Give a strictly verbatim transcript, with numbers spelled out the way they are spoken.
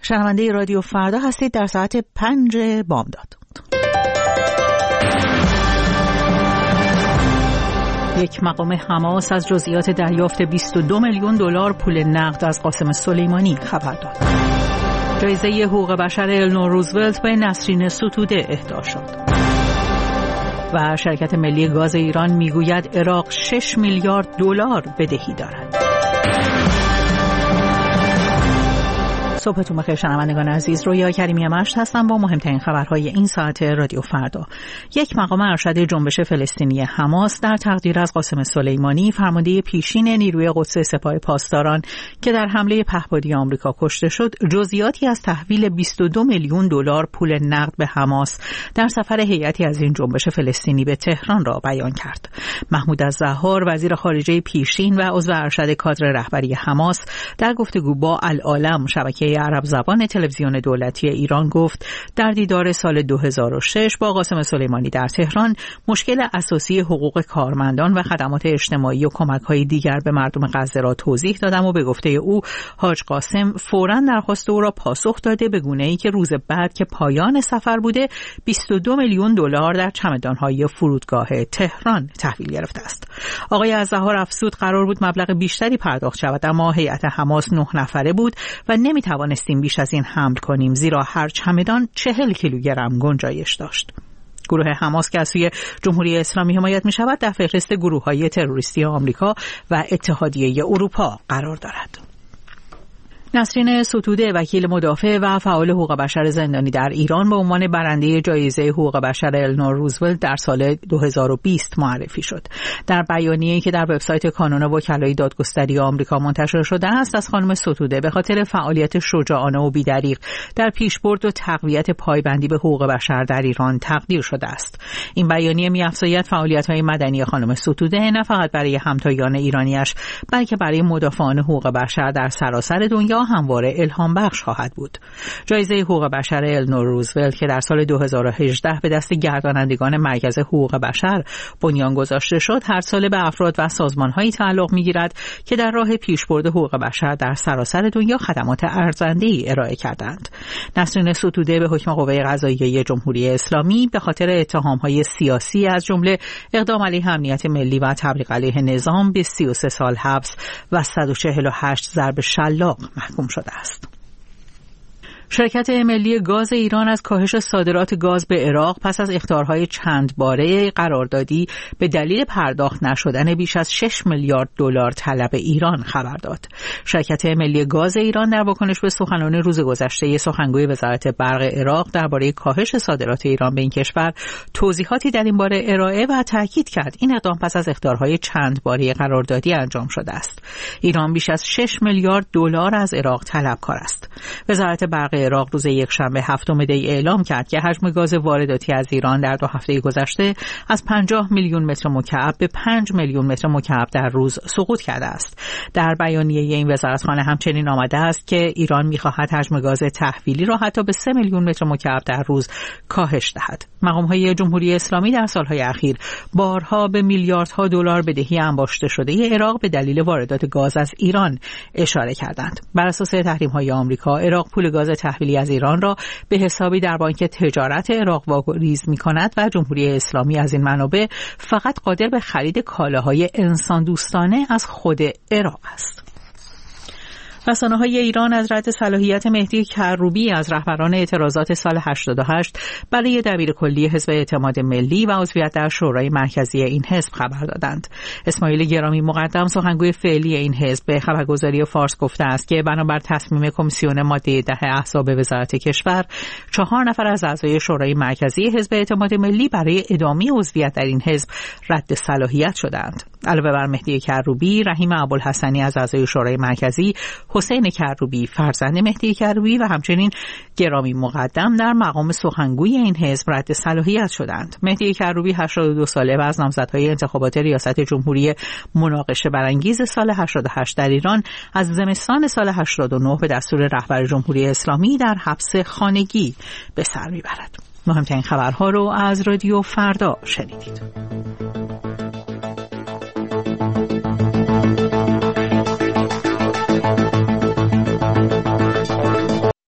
شنونده رادیو فردا هستید در ساعت پنج بامداد. یک مقام حماس از جزئیات دریافت بیست و دو میلیون دلار پول نقد از قاسم سلیمانی خبر داد. جایزه حقوق بشر النور روزولت به نسرین ستوده اهدا شد. و شرکت ملی گاز ایران میگوید عراق شش میلیارد دلار بدهی دارد. صبحتون بخیر شنوندگان عزیز، رویا کریمی مشت هستم با مهمترین خبرهای این ساعت رادیو فردا. یک مقام ارشد جنبش فلسطینی حماس در تقدیر از قاسم سلیمانی، فرمانده پیشین نیروی قدس سپاه پاسداران که در حمله پهپادی آمریکا کشته شد، جزئیاتی از تحویل بیست و دو میلیون دلار پول نقد به حماس در سفر هیئتی از این جنبش فلسطینی به تهران را بیان کرد. محمود الزهار، وزیر خارجه پیشین و عضو ارشد کادر رهبری حماس، در گفتگو با العالم شبکه عرب زبان تلویزیون دولتی ایران گفت در دیدار سال دو هزار و شش با قاسم سلیمانی در تهران، مشکل اساسی حقوق کارمندان و خدمات اجتماعی و کمک‌های دیگر به مردم غزه را توضیح دادم و به گفته او حاج قاسم فوراً درخواست او را پاسخ داده، به گونه‌ای که روز بعد که پایان سفر بوده بیست و دو میلیون دلار در چمدان‌های فرودگاه تهران تحویل گرفته است. آقای الزهار افزود قرار بود مبلغ بیشتری پرداخت شود، اما هیئت حماس نه نفره بود و نمی‌توان نستیم بیش از این حمل کنیم، زیرا هر چمدان چهل کیلوگرم گنجایش داشت. گروه حماس که از سوی جمهوری اسلامی حمایت می شود در فهرست گروه‌های تروریستی آمریکا و اتحادیه اروپا قرار دارد. نسرین ستوده، وکیل مدافع و فعال حقوق بشر زندانی در ایران، به عنوان برنده جایزه حقوق بشر النور روزولت در سال دو هزار و بیست معرفی شد. در بیانیه‌ای که در وبسایت کانون وکلای دادگستری آمریکا منتشر شده است، از خانم ستوده به خاطر فعالیت شجاعانه و بی‌دریغ در پیشبرد و تقویت پایبندی به حقوق بشر در ایران تقدیر شده است. این بیانیه می‌افزاید فعالیت‌های مدنی خانم ستوده نه فقط برای همتایان ایرانیش، بلکه برای مدافعان حقوق بشر در سراسر دنیا همواره الهام بخش خواهد بود. جایزه حقوق بشر النور روزولت که در سال دو هزار و هجده به دست گردانندگان مرکز حقوق بشر بنیان گذاشته شد، هر ساله به افراد و سازمان‌هایی تعلق می‌گیرد که در راه پیشبرد حقوق بشر در سراسر دنیا خدمات ارزنده‌ای ارائه کردند. نسرین ستوده به حکم قوه قضاییه جمهوری اسلامی به خاطر اتهام‌های سیاسی از جمله اقدام علیه امنیت ملی و تبلیغ علیه نظام به سی و سه سال حبس و صد و چهل و هشت ضرب شلاق محکوم شده است. شرکت ملی گاز ایران از کاهش صادرات گاز به عراق پس از اخطارهای چند باره قراردادی به دلیل پرداخت نشدن بیش از شش میلیارد دلار طلب ایران خبر داد. شرکت ملی گاز ایران در واکنش به سخنان روز گذشته سخنگوی وزارت برق عراق درباره کاهش صادرات ایران به این کشور توضیحاتی در این باره ارائه و تاکید کرد این اقدام پس از اخطارهای چند باره قراردادی انجام شده است. ایران بیش از شش میلیارد دلار از عراق طلبکار است. وزارت برق عراق روز یکشنبه هفتم دی اعلام کرد که حجم گاز وارداتی از ایران در دو هفته گذشته از پنجاه میلیون متر مکعب به پنج میلیون متر مکعب در روز سقوط کرده است. در بیانیه این وزارتخانه همچنین آمده است که ایران می‌خواهد حجم گاز تحویلی را حتی به سه میلیون متر مکعب در روز کاهش دهد. مقام‌های جمهوری اسلامی در سال‌های اخیر بارها به میلیاردها دلار بدهی انباشته شده عراق به دلیل واردات گاز از ایران اشاره کردند. بر اساس تحریم‌های آمریکا، عراق پول گاز تحویلی از ایران را به حسابی در بانک تجارت عراق واگذار می‌کند و جمهوری اسلامی از این منابع فقط قادر به خرید کالاهای انسان دوستانه از خود عراق است. رسانه‌های ایران از رد صلاحیت مهدی کروبی از رهبران اعتراضات سال هشتاد و هشت برای دبیرکلی حزب اعتماد ملی و عضویت در شورای مرکزی این حزب خبر دادند. اسماعیل گرامی مقدم، سخنگوی فعلی این حزب، به خبرگزاری فارس گفته است که بنابر تصمیم کمیسیون ماده ده احزاب وزارت کشور، چهار نفر از اعضای شورای مرکزی حزب اعتماد ملی برای ادامه عضویت در این حزب رد صلاحیت شدند. علاوه بر مهدی کروبی، رحیم ابوالحسنی از اعضای شورای مرکزی، حسین کروبی فرزند مهدی کروبی و همچنین گرامی مقدم در مقام سخنگوی این حزب رد صلاحیت شدند. مهدی کروبی هشتاد و دو ساله و از نامزدهای انتخابات ریاست جمهوری مناقشه برانگیز سال هشتاد و هشت در ایران از زمستان سال هشتاد و نه به دستور رهبر جمهوری اسلامی در حبس خانگی به سر میبرد. مهمترین خبرها رو از رادیو فردا شنیدید.